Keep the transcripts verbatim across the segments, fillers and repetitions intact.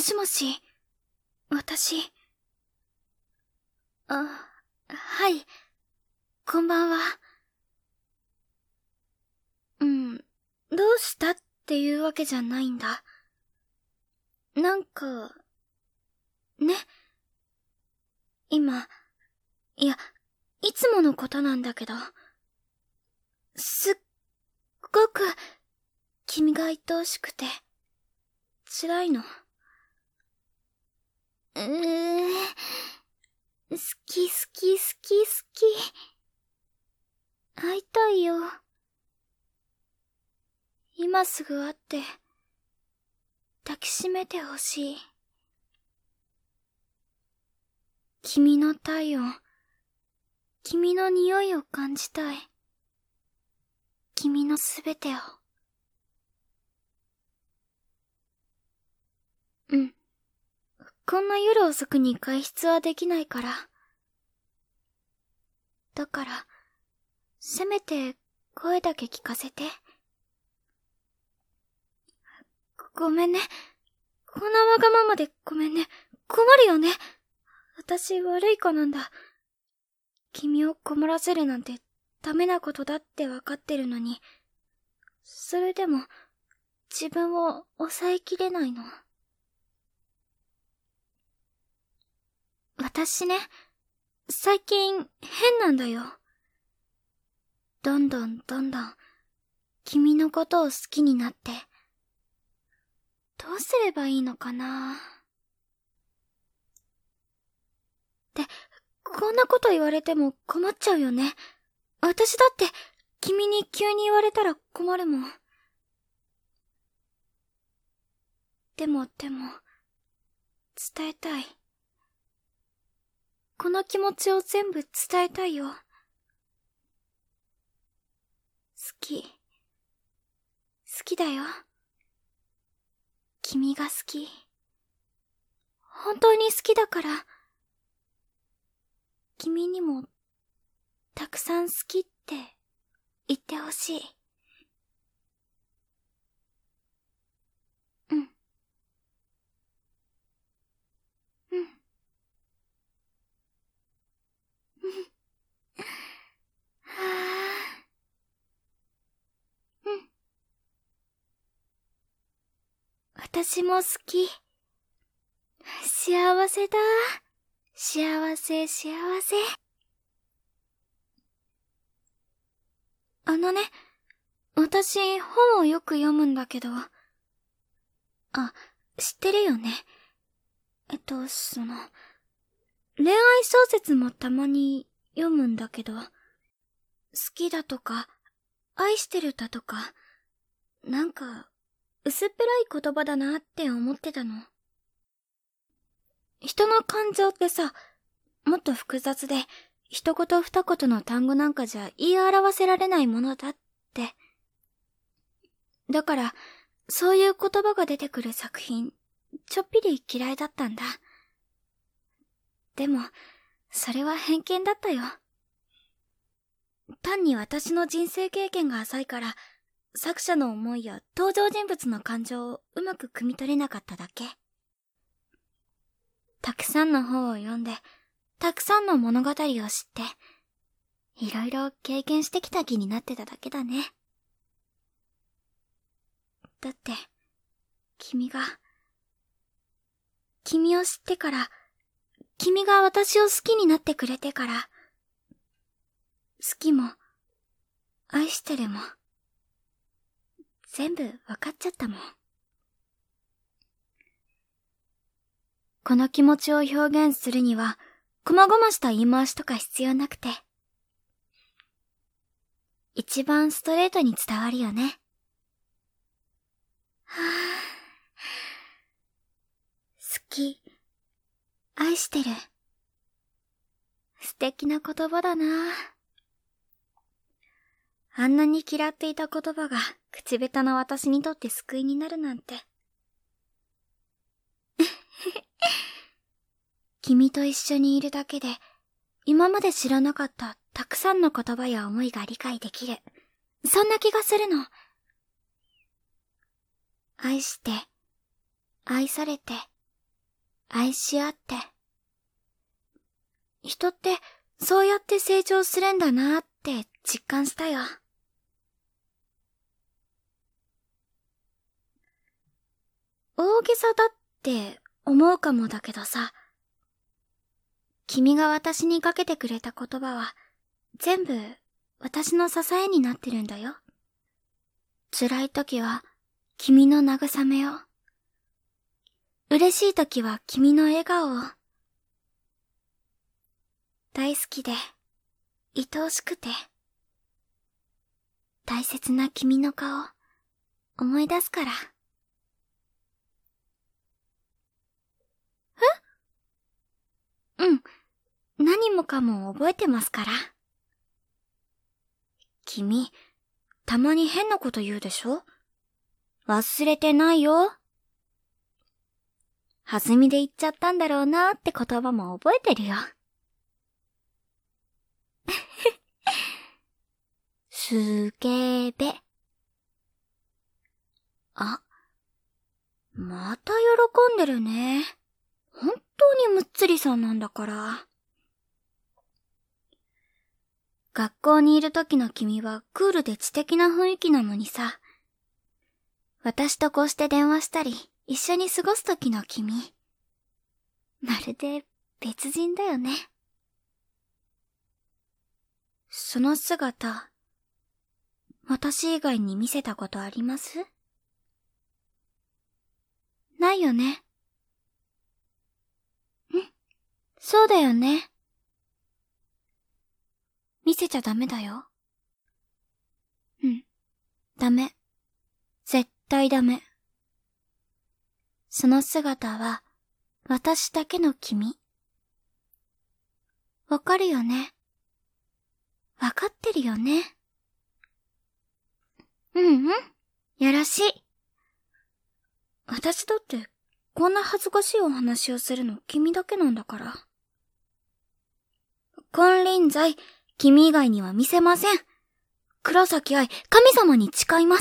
しもし、私。あ、はい。こんばんは。うん、どうしたっていうわけじゃないんだ。なんか、ね。今、いや、いつものことなんだけど、すっごく、君が愛おしくて、辛いの。うー好き好き好き好き。会いたいよ。今すぐ会って、抱きしめてほしい。君の体温、君の匂いを感じたい。君のすべてを。うん。こんな夜遅くに外出はできないから。だから、せめて声だけ聞かせて。ごめんね。こんなわがままでごめんね。困るよね。私悪い子なんだ。君を困らせるなんてダメなことだってわかってるのに、それでも自分を抑えきれないの。私ね、最近変なんだよ。どんどんどんどん君のことを好きになって、どうすればいいのかな。で、こんなこと言われても困っちゃうよね。私だって君に急に言われたら困るもん。でもでも、伝えたい。この気持ちを全部伝えたいよ。好き。好きだよ。君が好き。本当に好きだから。君にも、たくさん好きって言ってほしい。うん。うん。うん。はぁ。うん。私も好き。幸せだ。幸せ幸せ。あのね、私本をよく読むんだけど。あ、知ってるよね。えっと、その、恋愛小説もたまに読むんだけど、好きだとか、愛してるだとか、なんか、薄っぺらい言葉だなって思ってたの。人の感情ってさ、もっと複雑で、一言二言の単語なんかじゃ言い表せられないものだって。だから、そういう言葉が出てくる作品、ちょっぴり嫌いだったんだ。でも、それは偏見だったよ。単に私の人生経験が浅いから、作者の思いや登場人物の感情をうまく汲み取れなかっただけ。たくさんの本を読んで、たくさんの物語を知って、いろいろ経験してきた気になってただけだね。だって、君が、君を知ってから、君が私を好きになってくれてから、好きも、愛してるも、全部わかっちゃったもん。この気持ちを表現するには、こまごました言い回しとか必要なくて、一番ストレートに伝わるよね。はぁ。好き、愛してる。素敵な言葉だな。あんなに嫌っていた言葉が口下手な私にとって救いになるなんて。君と一緒にいるだけで、今まで知らなかったたくさんの言葉や思いが理解できる。そんな気がするの。愛して、愛されて、 愛し合って。人ってそうやって成長するんだなって実感したよ。大げさだって思うかもだけどさ、君が私にかけてくれた言葉は全部私の支えになってるんだよ。辛い時は君の慰めを、嬉しい時は君の笑顔を。大好きで、愛おしくて、大切な君の顔、思い出すから。え？うん、何もかも覚えてますから。君、たまに変なこと言うでしょ？忘れてないよ。弾みで言っちゃったんだろうなって言葉も覚えてるよ。すげべ。あ、また喜んでるね。本当にむっつりさんなんだから。学校にいる時の君はクールで知的な雰囲気なのにさ。私とこうして電話したり、一緒に過ごす時の君。まるで別人だよね。その姿、私以外に見せたことあります？ないよね。ん？そうだよね。見せちゃダメだよ。うん。ダメ。絶対ダメ。その姿は、私だけの君。わかるよね。わかってるよね。うんうん。よろしい。私だって、こんな恥ずかしいお話をするの君だけなんだから。金輪際、君以外には見せません。黒崎愛、神様に誓います。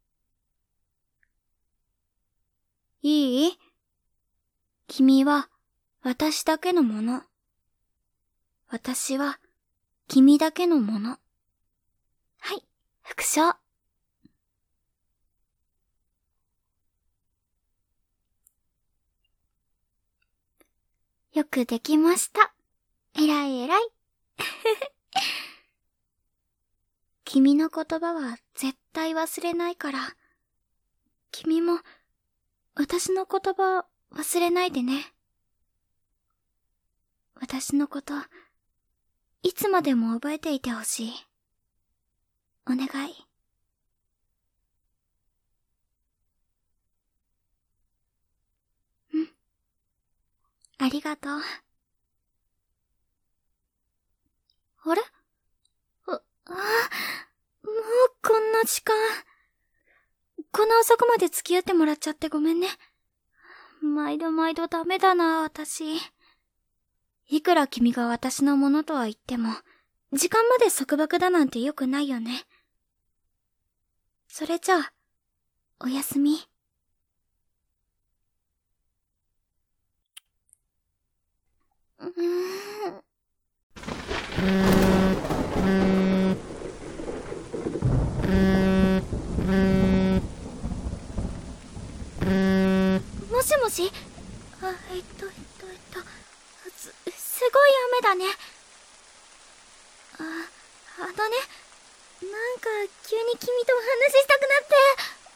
いい？君は私だけのもの。私は君だけのもの。はい、復唱。よくできました。えらいえらい。君の言葉は絶対忘れないから、君も私の言葉忘れないでね。私のこと、いつまでも覚えていてほしい。お願い。うん。ありがとう。あれ？あ、あ、もうこんな時間。こんな遅くまで付き合ってもらっちゃってごめんね。毎度毎度ダメだな、私。いくら君が私のものとは言っても、時間まで束縛だなんて良くないよね。それじゃあ、おやすみ。うーん。もしもし？あ、えっと、えっと、えっと、す、すごい雨だね。あ、あのね、なんか急に君とお話ししたくなって、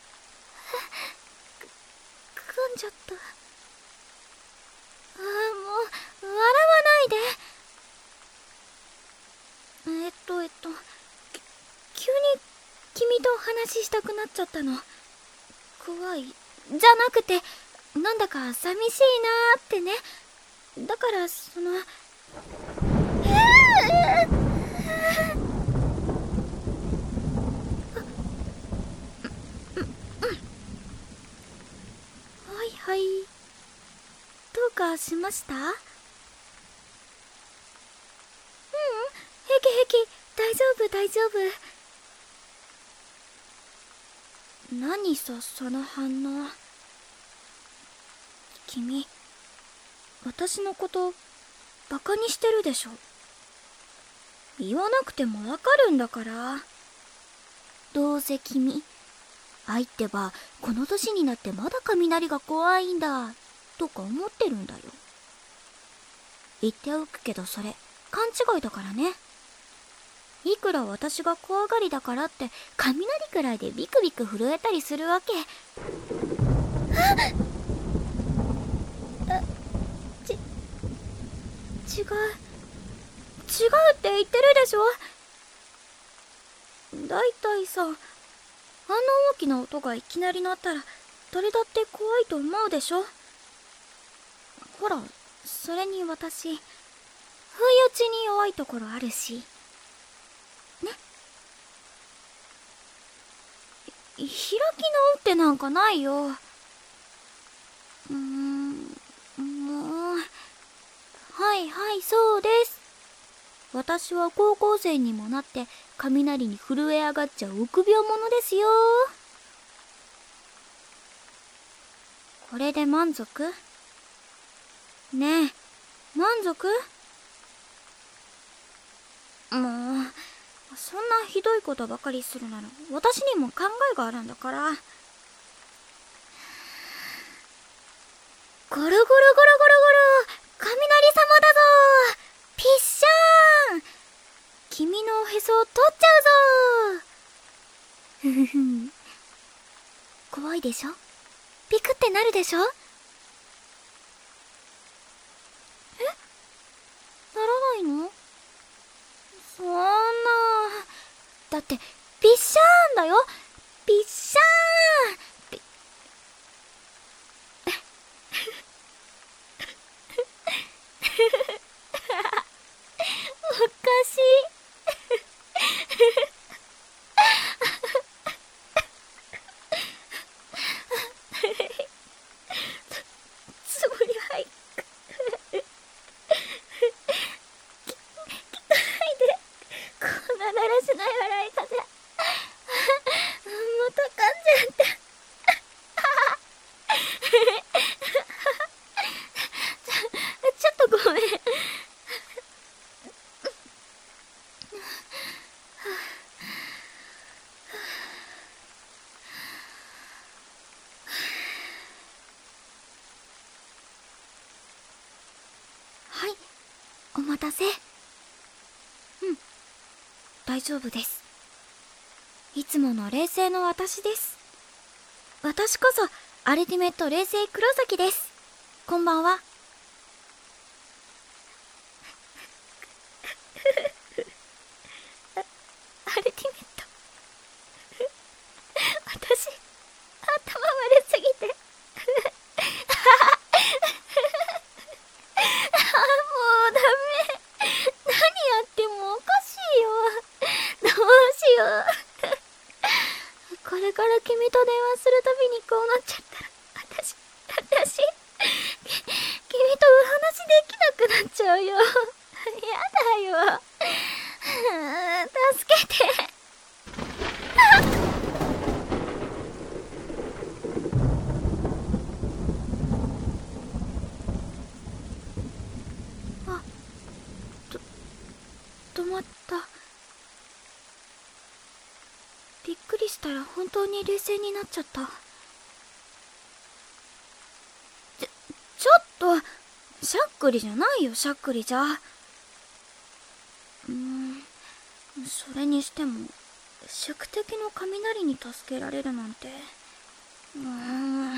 く、噛んじゃった。あ、もう、笑わないで。えっと、えっと、き、急に君とお話ししたくなっちゃったの。怖い。じゃなくて、なんだか寂しいなーってね。だから、その、はいはい。どうかしました？ううん、平気平気。大丈夫大丈夫。何さ、その反応。君、 私のことバカにしてるでしょ。言わなくてもわかるんだから。どうせ君、愛ってばこの年になってまだ雷が怖いんだとか思ってるんだよ。言っておくけどそれ勘違いだからね。いくら私が怖がりだからって雷くらいでビクビク震えたりするわけ。あっ、ち、違う違うって言ってるでしょ。だいたいさ、あんな大きな音がいきなり鳴ったら誰だって怖いと思うでしょ。ほら、それに私不意打ちに弱いところあるしね。開き直ってなんかないよ。うーん、もう。はいはい、そうです。私は高校生にもなって雷に震え上がっちゃう臆病者ですよ。これで満足？ねえ、満足？もう、そんなひどいことばかりするなら私にも考えがあるんだから。ゴロゴロゴロゴロゴロ、雷様だぞ。ピッシャーン。君のおへそを取っちゃうぞ。ふふふん。怖いでしょ？ピクってなるでしょ？え？ならないの？そんな。だってピッシャーンだよ。ピッシャーン。ピおかしい。つぶりはい。こんなだらしない笑い方。また噛んじゃった。ちょっとごめん。はい、お待たせ。うん、大丈夫です。いつもの冷静の私です。私こそアルティメット冷静黒崎です。こんばんは。アルティメット私頭悪すぎてあ、もうダメ。何やってもおかしいよ。どうしよう。これから君と電話するたびにこうなっちゃったら、私、私、き君とお話できなくなっちゃうよ。やだよ。助けて。あ、と、止まった。びっくりしたら本当に冷静になっちゃった。ちょ、ちょっと、しゃっくりじゃないよ、しゃっくりじゃ。うーん、それにしても、宿敵の雷に助けられるなんて。うーん。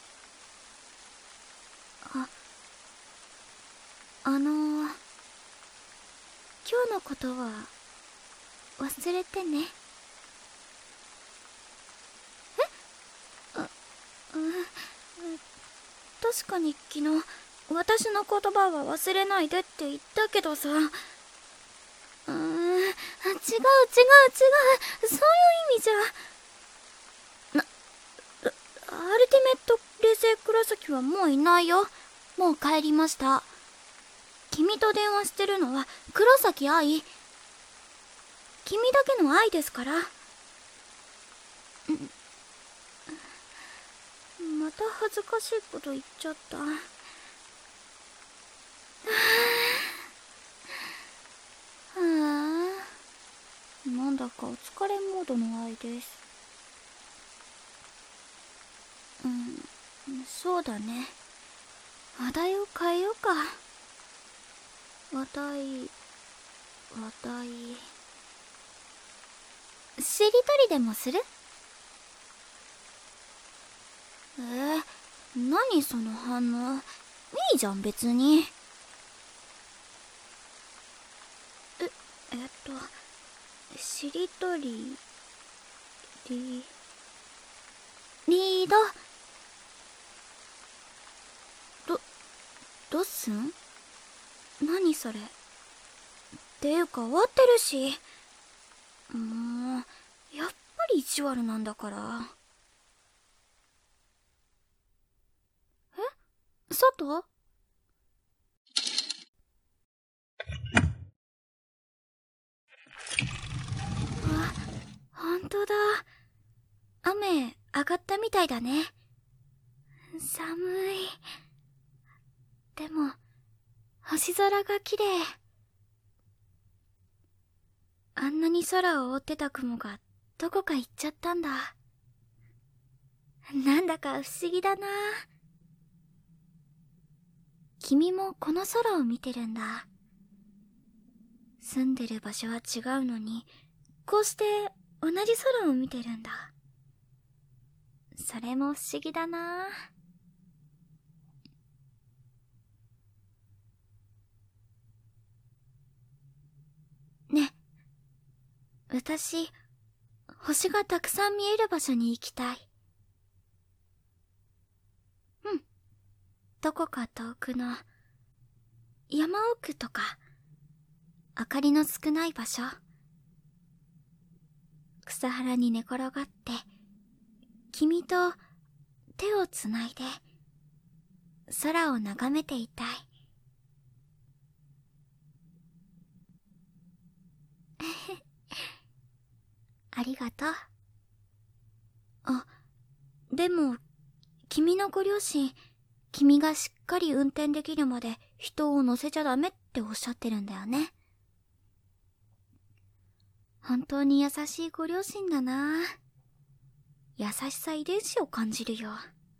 あ、あのー、今日のことは忘れてね。え？あ、うん、確かに昨日私の言葉は忘れないでって言ったけどさ。うーん、違う違う違う、そういう意味じゃ。な、アルティメット冷静黒崎はもういないよ。もう帰りました。君と電話してるのは黒崎愛。君だけの愛ですから。また恥ずかしいこと言っちゃった。 はあ、なんだかお疲れモードのあいです。うん、そうだね。話題を変えようか。話題、話題。しりとりでもする？えー、何その反応。いいじゃん別に。え、えっと、しりとり、り、リード。ど、どっすん？何それ。っていうか終わってるし。もう、やっぱり意地悪なんだから。え？外？あ、ほんとだ。雨上がったみたいだね。寒い。でも、星空が綺麗。あんなに空を覆ってた雲がどこか行っちゃったんだ。なんだか不思議だな。君もこの空を見てるんだ。住んでる場所は違うのに、こうして同じ空を見てるんだ。それも不思議だな。ね、私、星がたくさん見える場所に行きたい。うん。どこか遠くの、山奥とか、明かりの少ない場所。草原に寝転がって、君と手をつないで、空を眺めていたい。ありがとう。あ、でも、君のご両親、君がしっかり運転できるまで人を乗せちゃダメっておっしゃってるんだよね。本当に優しいご両親だな。優しさ遺伝子を感じるよ。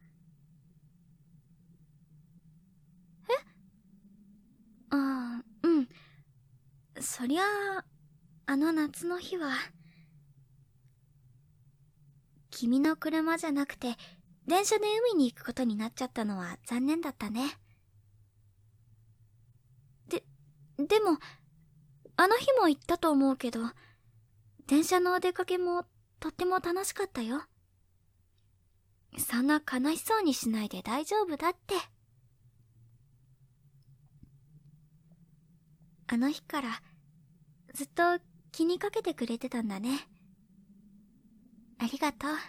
え？ああ、うん。そりゃあ、あの夏の日は、君の車じゃなくて、電車で海に行くことになっちゃったのは残念だったね。で、でも、あの日も言ったと思うけど、電車のお出かけもとっても楽しかったよ。そんな悲しそうにしないで大丈夫だって。あの日から、ずっと気にかけてくれてたんだね。ありがとう。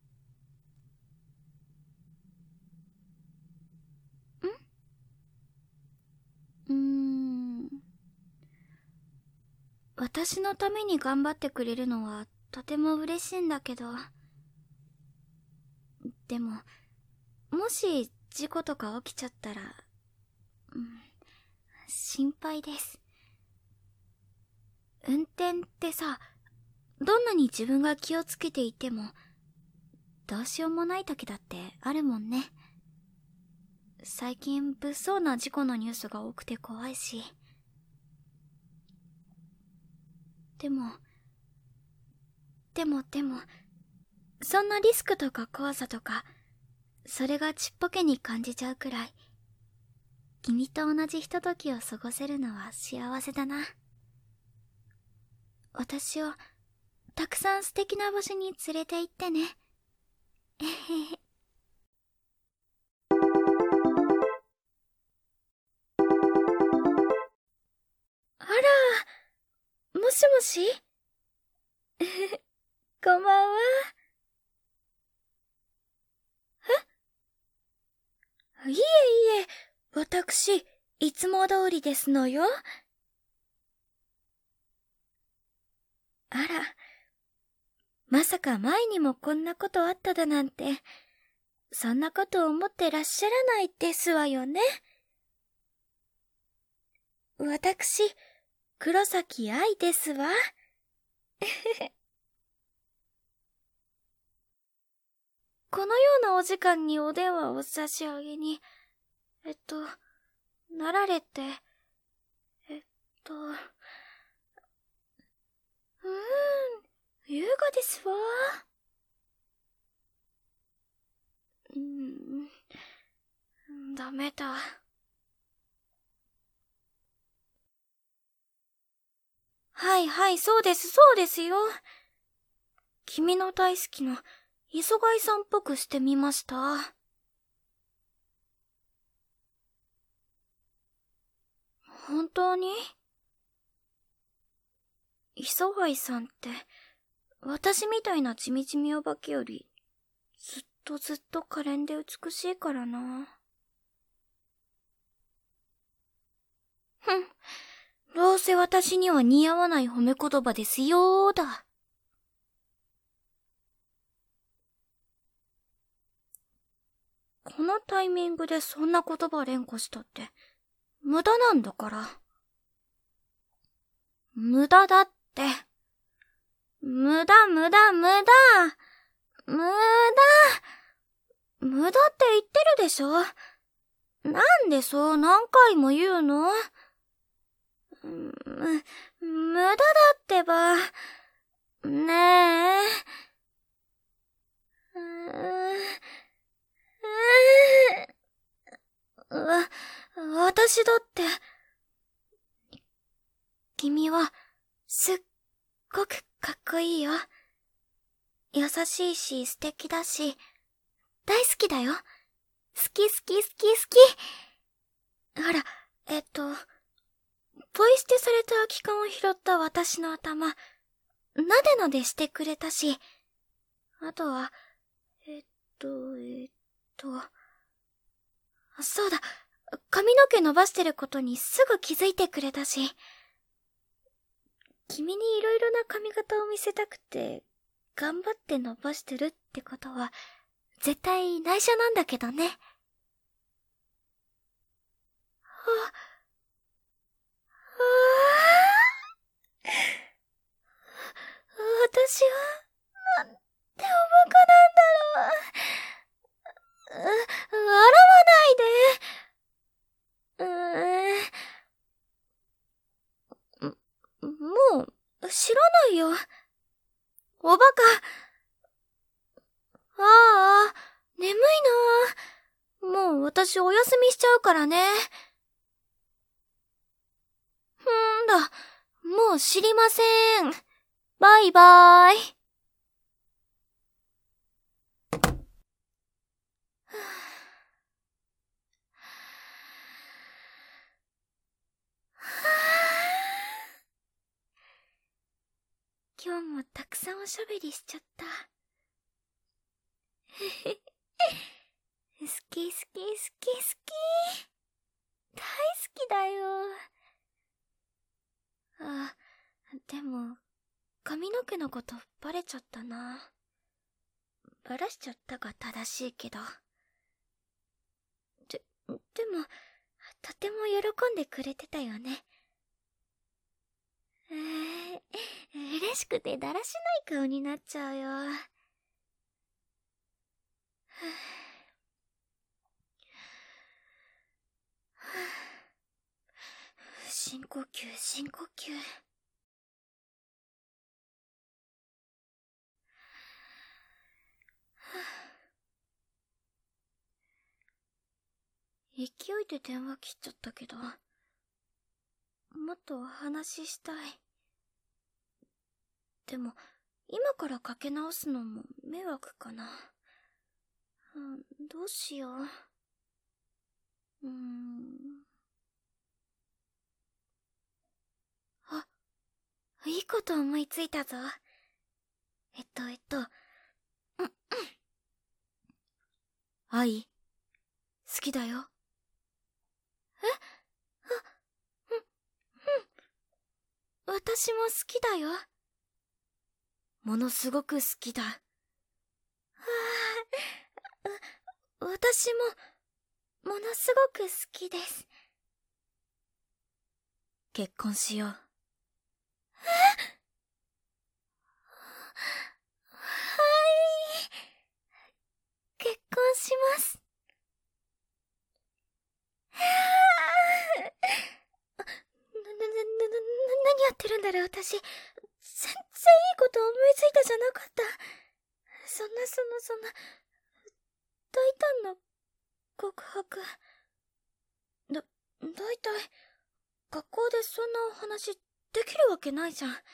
ん？うーん。私のために頑張ってくれるのはとても嬉しいんだけど。でも、もし事故とか起きちゃったら、うん、心配です。運転ってさ、どんなに自分が気をつけていても、どうしようもない時だってあるもんね。最近物騒な事故のニュースが多くて怖いし。でも、でもでも、そんなリスクとか怖さとか、それがちっぽけに感じちゃうくらい、君と同じひとときを過ごせるのは幸せだな。私を、たくさん素敵な場所に連れて行ってね。えへへ。あら、もしもしこんばんは。え？いえいえ、私、いつも通りですのよ。あら、まさか前にもこんなことあっただなんて、そんなこと思ってらっしゃらないですわよね。 私、黒崎愛ですわ。このようなお時間にお電話を差し上げに、えっと、なられて、えっと、うーん、優雅ですわ。うーん、ダメだ。はいはい、そうです、そうですよ。君の大好きな磯貝さんっぽくしてみました。本当に？磯貝さんって、私みたいなちみちみお化けより、ずっとずっと可憐で美しいからな。ふん、どうせ私には似合わない褒め言葉ですよーだ。このタイミングでそんな言葉連呼したって、無駄なんだから。無駄だって。無駄無駄無駄。無駄。無駄って言ってるでしょ。なんでそう何回も言うの？む、無駄だってば。ねえ。うーん。わ、私だって。君は、すっごくかっこいいよ。優しいし素敵だし、大好きだよ。好き好き好き好き。ほら、えっと、ポイ捨てされた空き缶を拾った私の頭、なでなでしてくれたし、あとは、えっと、えっと、そうだ、髪の毛伸ばしてることにすぐ気づいてくれたし、君にいろいろな髪型を見せたくて、頑張って伸ばしてるってことは、絶対内緒なんだけどね。あ、ああ、私は、なんておバカなんだろう。う、笑わないで。うーん。もう、知らないよ。おバカ。ああ、眠いな。もう私お休みしちゃうからね。ふーんだ。もう知りません。バイバーイ。今日もたくさんおしゃべりしちゃった。好き好き好き好き。大好きだよ。あ、でも、髪の毛のことバレちゃったな。バラしちゃったが正しいけど。で、でも、とても喜んでくれてたよね。えー、嬉しくてだらしない顔になっちゃうよ。深呼吸、深呼吸。勢いで電話切っちゃったけど、もっとお話ししたい。でも、今からかけ直すのも迷惑かな。うん、どうしよう。うーん。あ、いいこと思いついたぞ。えっと、えっと、うん、うん。愛、好きだよ。え？あ、うん、うん。私も好きだよ。ものすごく好きだ。はあ、私も、ものすごく好きです。 結婚しよう。え？はい。結婚します。な、な、な、な、何やってるんだろう、私。全然いいこと思いついたじゃなかった。そんな、そんな、そんな、大胆な告白。だ、だいたい、学校でそんなお話できるわけないじゃん。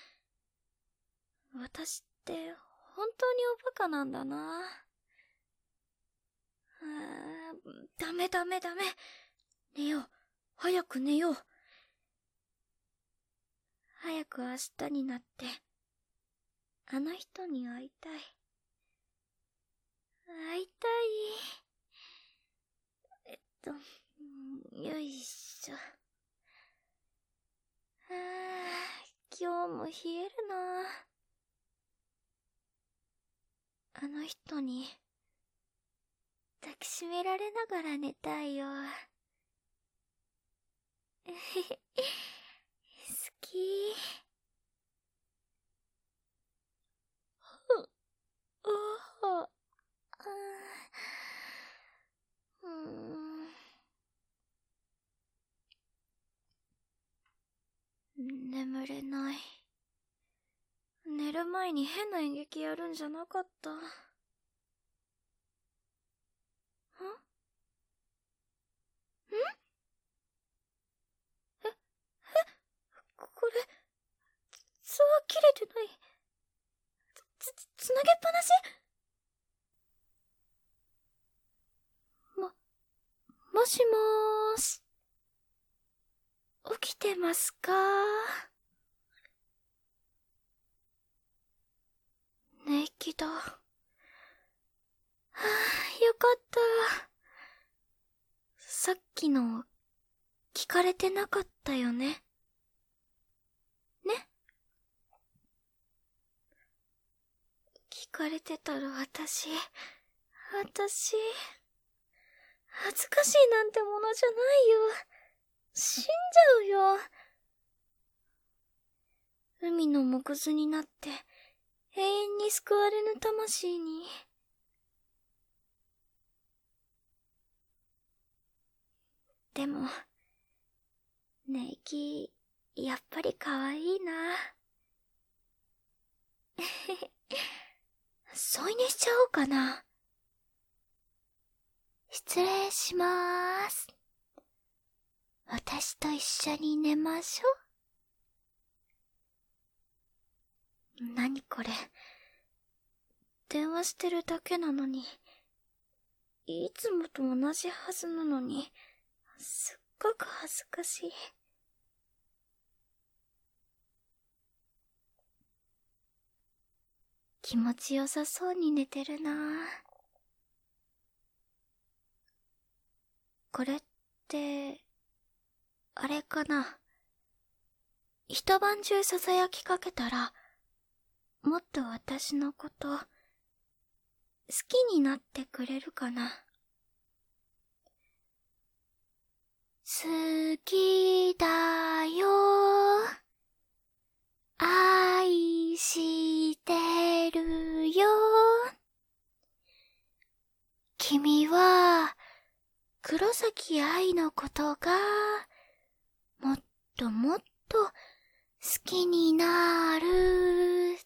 私って、本当におバカなんだな。あー、ダメダメダメ。寝よう。早く寝よう。早く明日になって、あの人に会いたい。会いたい。えっと、よいしょ。あー、今日も冷えるな。あの人に、抱きしめられながら寝たいよ。好き。おお、あー、うーん、眠れない。寝る前に変な演劇やるんじゃなかった。ん？ん？え、え、これ、ツは切れてない。つ、つ、つなげっぱなし？も、もしもーし。起きてますか？寝息だ。はぁ、よかった。さっきの、聞かれてなかったよね。ね？聞かれてたら私、私、恥ずかしいなんてものじゃないよ。死んじゃうよ。海の藻くずになって、永遠に救われぬ魂に。でも、寝息、やっぱり可愛いな。添い寝しちゃおうかな。失礼しまーす。私と一緒に寝ましょう。何これ。電話してるだけなのに、いつもと同じはずなのに、すっごく恥ずかしい。気持ちよさそうに寝てるなぁ。これって、あれかな。一晩中囁きかけたら、もっと私のこと、好きになってくれるかな。好きだよ。愛してるよ。君は、黒崎愛のことが、もっともっと好きになる。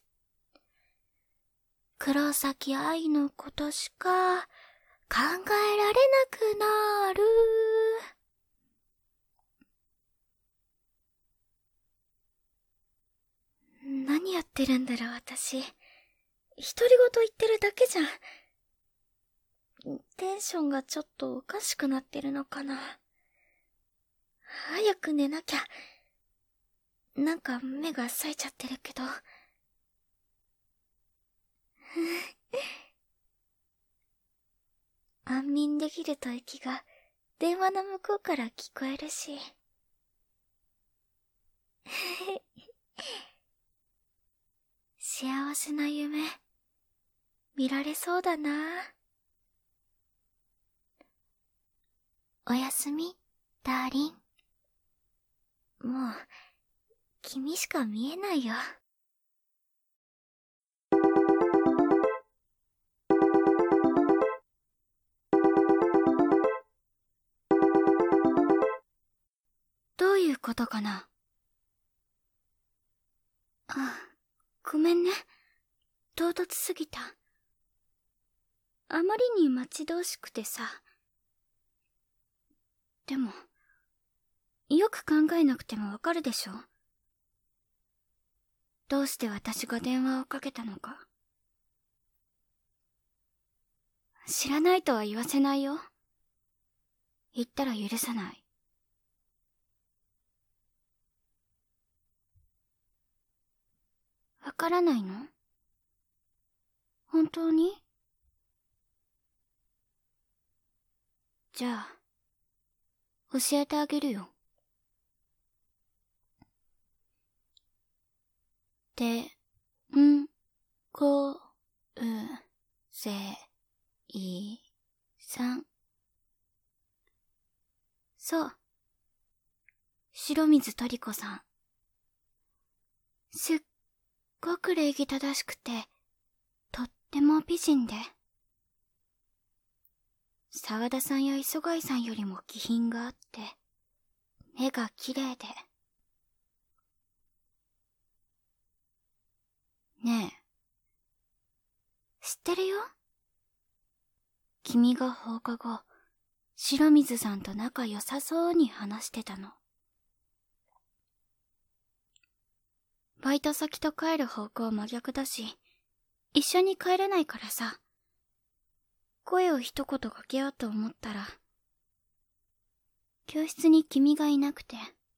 黒崎愛のことしか考えられなくなる。何やってるんだろう、私。独り言言ってるだけじゃん。テンションがちょっとおかしくなってるのかな。早く寝なきゃ。なんか目が冴えちゃってるけど。安眠できると息が電話の向こうから聞こえるし。幸せな夢、見られそうだな。おやすみ、ダーリン。 もう、君しか見えないよ。どういうことかな。あ、ごめんね。唐突すぎた。あまりに待ち遠しくてさ。でも、よく考えなくてもわかるでしょ。どうして私が電話をかけたのか。知らないとは言わせないよ。言ったら許さない。わからないの？本当に？じゃあ、教えてあげるよ。て、ん、こ、う、せ、い、さん。そう。白水トリコさん。すっごく礼儀正しくて、とっても美人で。沢田さんや磯貝さんよりも気品があって、目が綺麗で。ねえ、知ってるよ。君が放課後、白水さんと仲良さそうに話してたの。バイト先と帰る方向真逆だし、一緒に帰れないからさ、声を一言かけようと思ったら、教室に君がいなくて、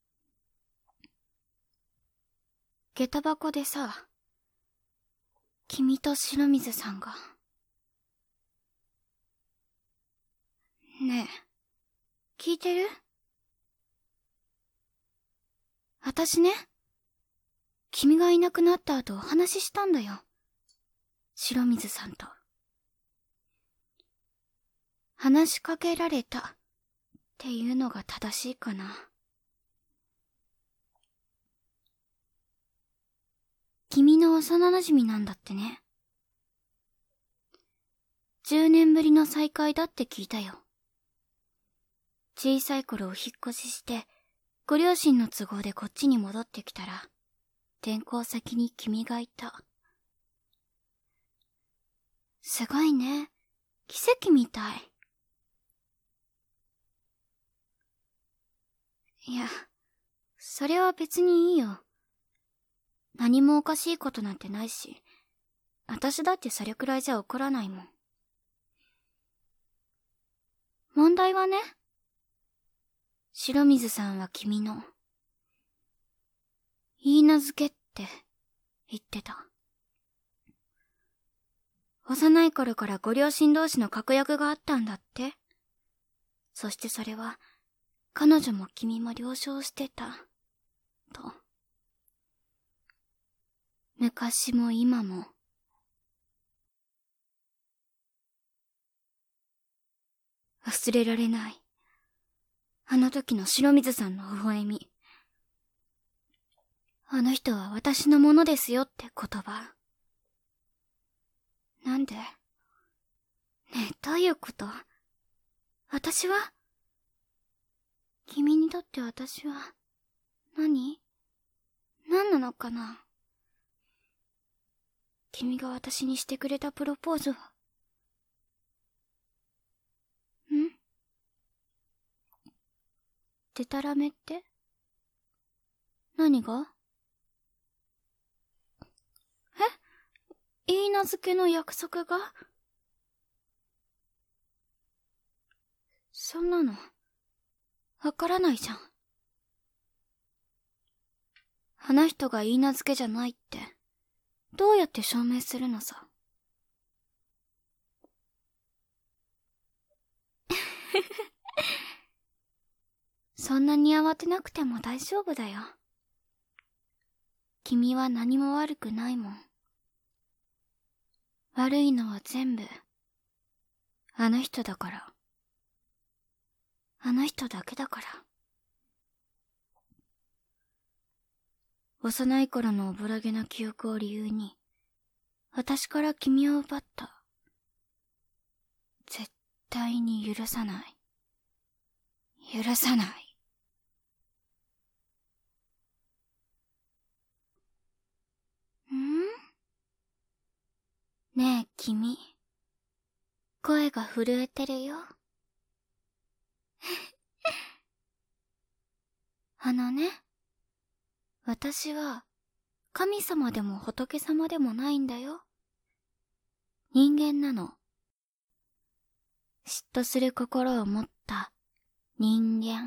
下駄箱でさ、君と白水さんが。ねえ、聞いてる？私ね、君がいなくなった後お話ししたんだよ。白水さんと。話しかけられたっていうのが正しいかな。君の幼馴染なんだってね。十年ぶりの再会だって聞いたよ。小さい頃お引っ越しして、ご両親の都合でこっちに戻ってきたら、転校先に君がいた。すごいね。奇跡みたい。いや、それは別にいいよ。何もおかしいことなんてないし、私だってそれくらいじゃ怒らないもん。問題はね、白水さんは君の、言い名付けって言ってた。幼い頃からご両親同士の確約があったんだって。そしてそれは、彼女も君も了承してた、と。昔も今も。忘れられない。あの時の白水さんの微笑み。あの人は私のものですよって言葉。なんで？ねえ、どういうこと？私は？君にとって私は、何？何なのかな？君が私にしてくれたプロポーズは。ん？でたらめって？何が？え？言い名付けの約束が？そんなの、わからないじゃん。あの人が言い名付けじゃないって、どうやって証明するのさ。そんなに慌てなくても大丈夫だよ。君は何も悪くないもん。悪いのは全部、あの人だから。あの人だけだから。 幼い頃のおぼろげな記憶を理由に、私から君を奪った。絶対に許さない。許さない。ん？ねえ、君。声が震えてるよ。あのね、私は神様でも仏様でもないんだよ。人間なの。嫉妬する心を持った人間。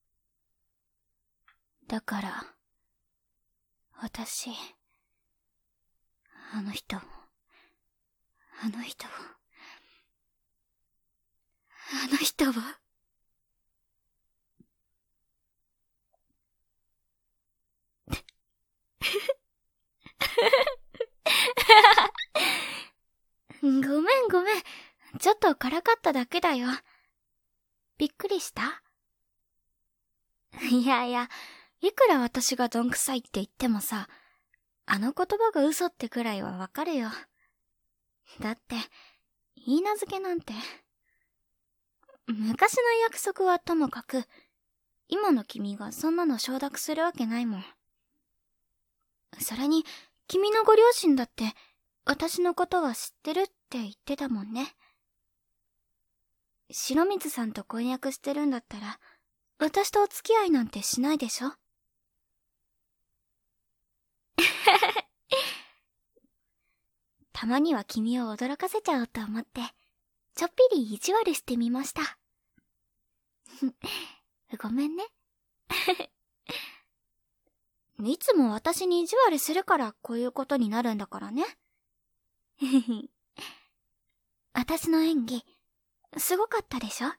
だから、私、あの人を、あの人を、あの人を、ごめんごめん。ちょっとからかっただけだよ。びっくりした？いやいや、いくら私がどんくさいって言ってもさ、あの言葉が嘘ってくらいはわかるよ。だって、言い名付けなんて。昔の約束はともかく、今の君がそんなの承諾するわけないもん。それに、君のご両親だって、私のことは知ってるって言ってたもんね。白水さんと婚約してるんだったら、私とお付き合いなんてしないでしょ？たまには君を驚かせちゃおうと思って、ちょっぴり意地悪してみました。ごめんね。いつも私に意地悪するからこういうことになるんだからね。私の演技、すごかったでしょ？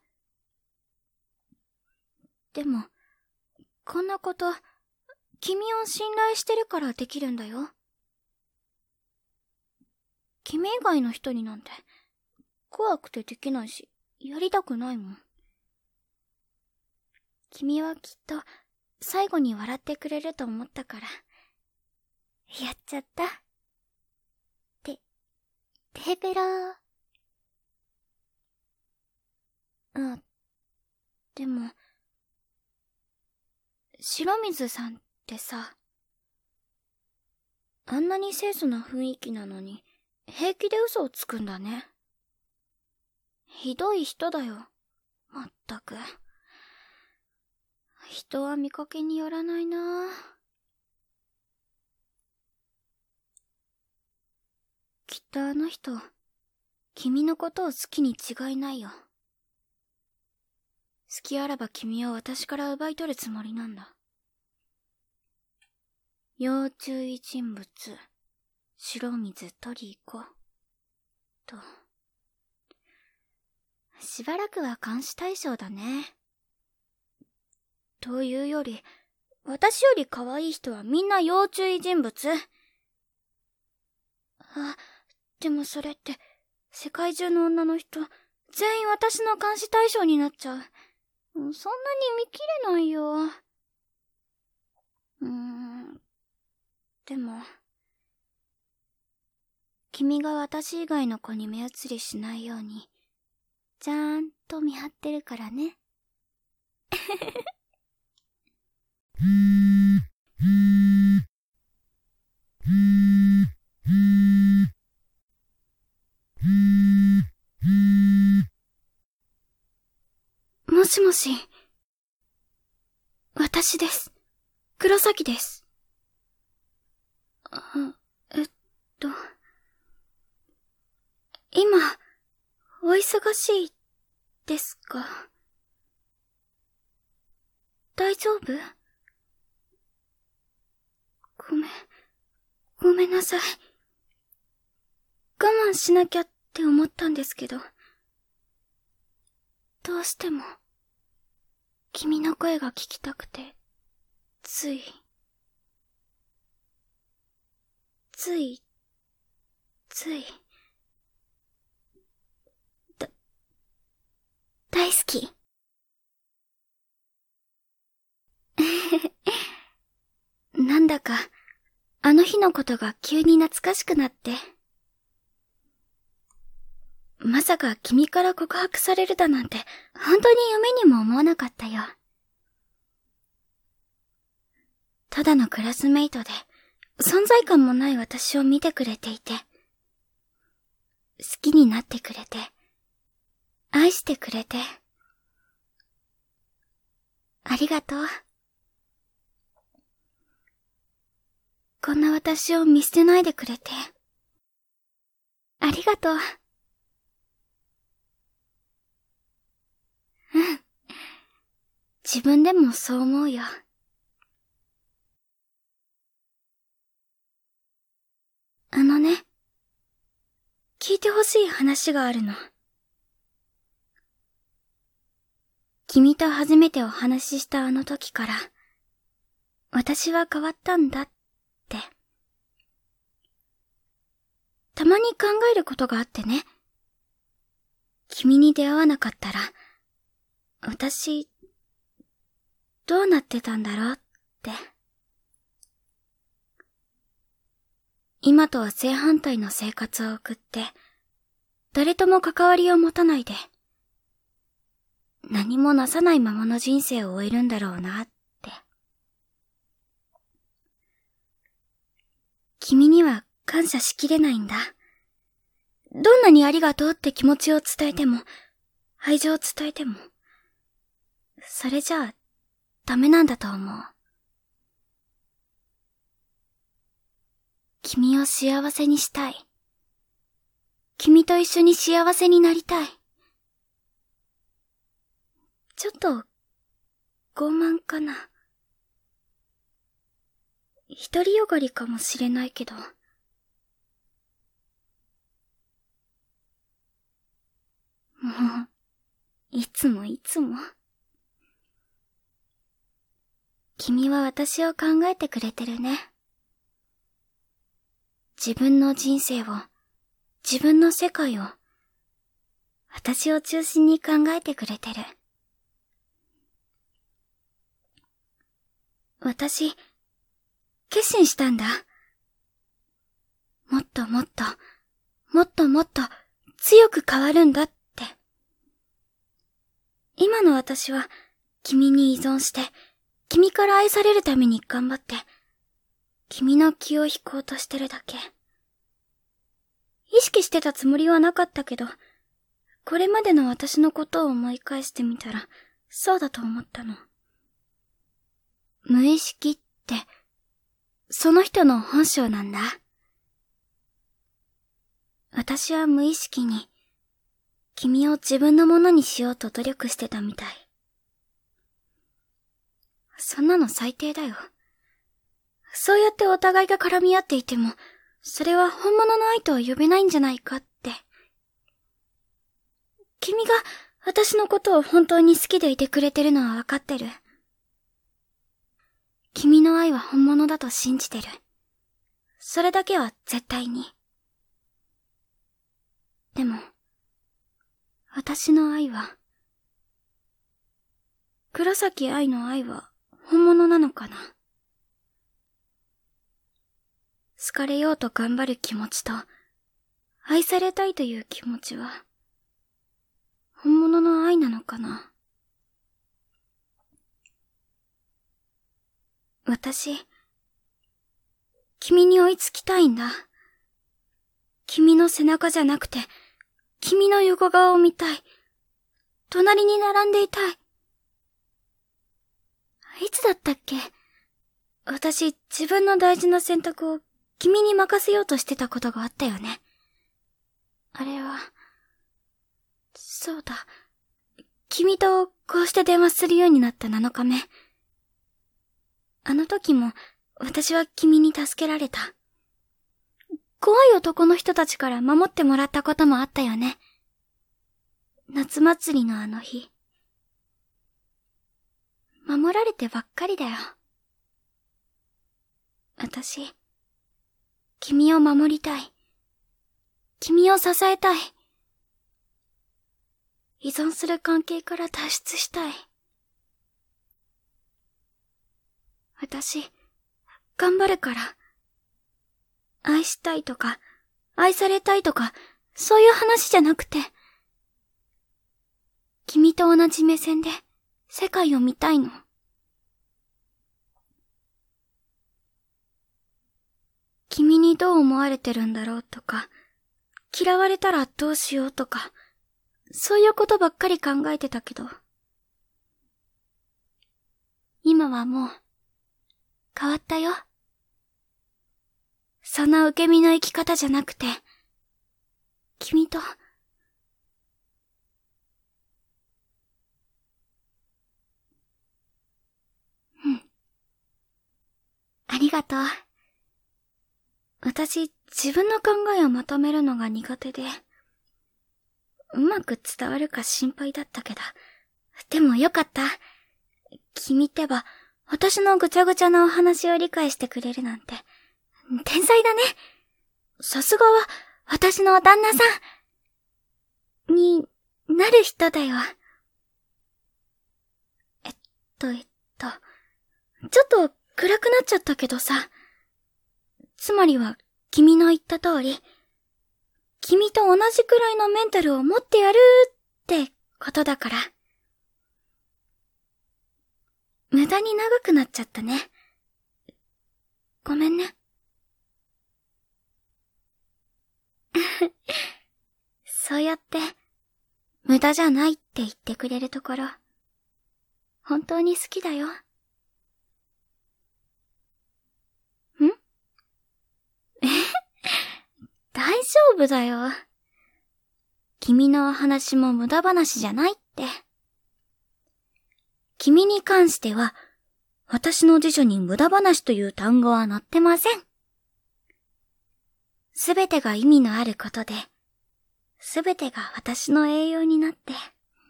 でも、こんなこと、君を信頼してるからできるんだよ。君以外の人になんて、怖くてできないし、やりたくないもん。君はきっと、最後に笑ってくれると思ったから、やっちゃった。て、てべらー。あ、でも、白水さんってさ、あんなに清楚な雰囲気なのに、平気で嘘をつくんだね。ひどい人だよ。まったく。人は見かけによらないな。きっとあの人、君のことを好きに違いないよ。好きあらば君を私から奪い取るつもりなんだ。要注意人物、白水トリコ、と。しばらくは監視対象だね。というより、私より可愛い人はみんな要注意人物。あ、でもそれって、世界中の女の人、全員私の監視対象になっちゃう。そんなに見切れないよ。うーん。でも、君が私以外の子に目移りしないように、ちゃんと見張ってるからね。もしもし。私です。黒崎です。あ、えっと。今、お忙しいですか？大丈夫？ごめん、ごめんなさい。我慢しなきゃって思ったんですけど、どうしても、君の声が聞きたくて、つい、つい、つい、だ、大好き。なんだか、 の日のことが急に懐かしくなって。まさか君から告白されるだなんて、本当に夢にも思わなかったよ。ただのクラスメイトで、存在感もない私を見てくれていて、好きになってくれて、愛してくれて、ありがとう。こんな私を見捨てないでくれて、ありがとう。うん。自分でもそう思うよ。あのね、聞いてほしい話があるの。君と初めてお話ししたあの時から、私は変わったんだって。たまに考えることがあってね。君に出会わなかったら、私、どうなってたんだろうって。今とは正反対の生活を送って、誰とも関わりを持たないで、何もなさないままの人生を終えるんだろうなって。君には感謝しきれないんだ。どんなにありがとうって気持ちを伝えても、愛情を伝えても、それじゃあ、ダメなんだと思う。君を幸せにしたい。君と一緒に幸せになりたい。ちょっと、傲慢かな。独りよがりかもしれないけど。もう、いつもいつも。君は私を考えてくれてるね。自分の人生を、自分の世界を、私を中心に考えてくれてる。私、決心したんだ。もっともっと、もっともっと強く変わるんだって。今の私は君に依存して、君から愛されるために頑張って、君の気を引こうとしてるだけ。意識してたつもりはなかったけど、これまでの私のことを思い返してみたら、そうだと思ったの。無意識って、その人の本性なんだ。私は無意識に、君を自分のものにしようと努力してたみたい。そんなの最低だよ。そうやってお互いが絡み合っていても、それは本物の愛とは呼べないんじゃないかって。君が私のことを本当に好きでいてくれてるのはわかってる。君の愛は本物だと信じてる。それだけは絶対に。でも、私の愛は、黒崎愛の愛は本物なのかな。好かれようと頑張る気持ちと、愛されたいという気持ちは、本物の愛なのかな。私、君に追いつきたいんだ。君の背中じゃなくて、君の横顔を見たい。隣に並んでいたい。いつだったっけ？私、自分の大事な選択を君に任せようとしてたことがあったよね。あれは、そうだ。君とこうして電話するようになったなのかめ。あの時も私は君に助けられた。怖い男の人たちから守ってもらったこともあったよね。夏祭りのあの日。守られてばっかりだよ。私、君を守りたい。君を支えたい。依存する関係から脱出したい。私、頑張るから、 愛したいとか、愛されたいとか、そういう話じゃなくて、君と同じ目線で世界を見たいの。君にどう思われてるんだろうとか、嫌われたらどうしようとか、そういうことばっかり考えてたけど、今はもう変わったよ。そんな受け身の生き方じゃなくて、君と、うん。ありがとう。私、自分の考えをまとめるのが苦手で、うまく伝わるか心配だったけど、でもよかった。君ってば、私のぐちゃぐちゃなお話を理解してくれるなんて、天才だね。さすがは、私の旦那さん、になる人だよ。えっと、えっと、ちょっと暗くなっちゃったけどさ、つまりは、君の言った通り、君と同じくらいのメンタルを持ってやるってことだから。無駄に長くなっちゃったね。ごめんね。そうやって、無駄じゃないって言ってくれるところ、本当に好きだよ。大丈夫だよ。君のお話も無駄話じゃないって。君に関しては、私の辞書に無駄話という単語は載ってません。すべてが意味のあることで、すべてが私の栄養になって。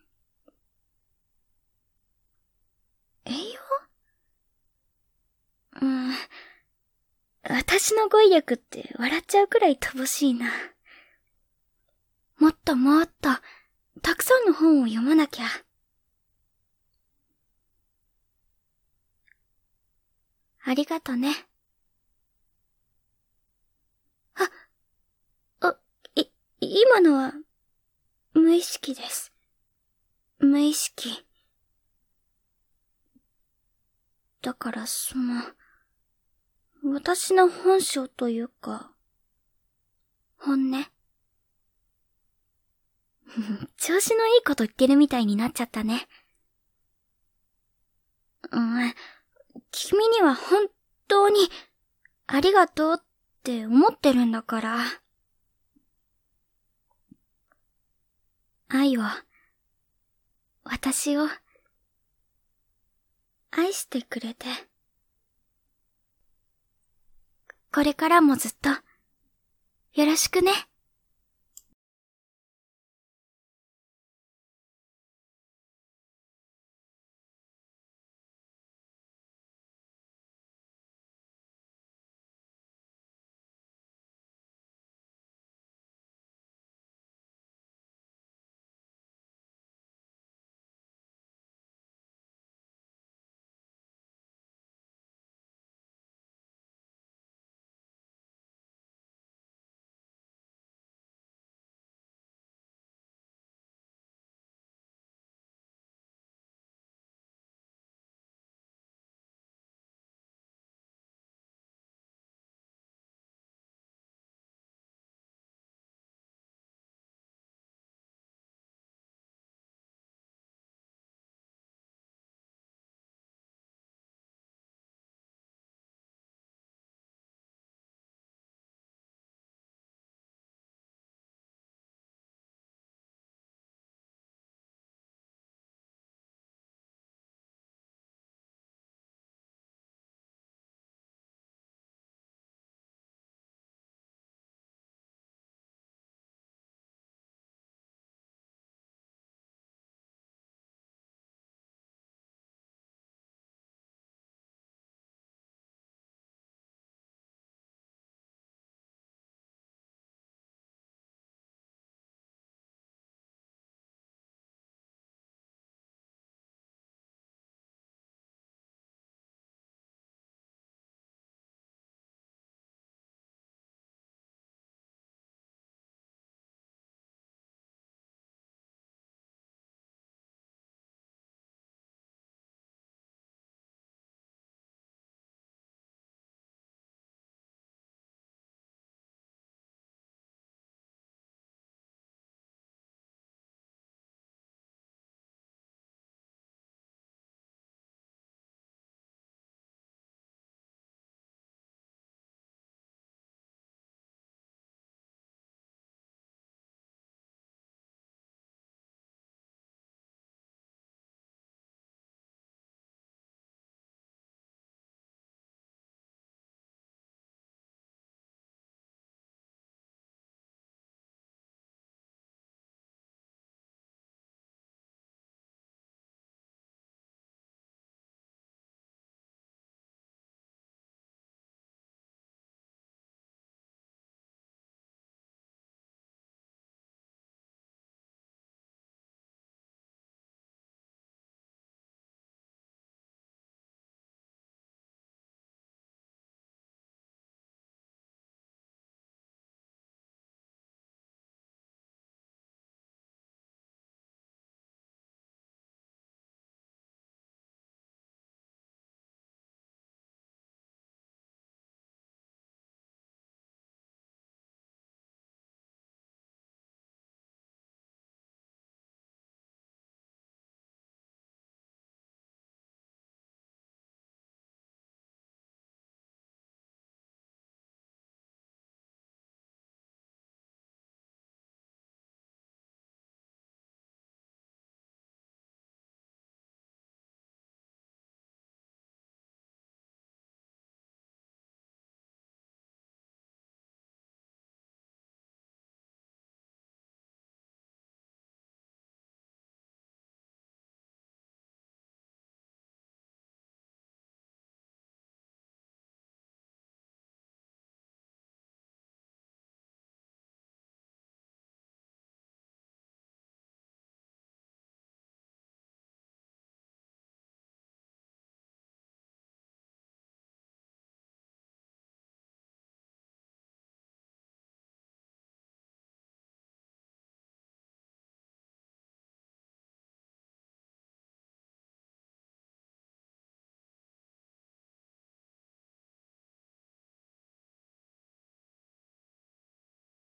栄養？うん。私の語彙力って笑っちゃうくらい乏しいな。もっともっと、たくさんの本を読まなきゃ。ありがとね。あ、あ、い、今のは、無意識です。無意識。だからその、私の本性というか、本音。調子のいいこと言ってるみたいになっちゃったね。うん、君には本当にありがとうって思ってるんだから。愛を、私を、愛してくれて。これからもずっと、よろしくね。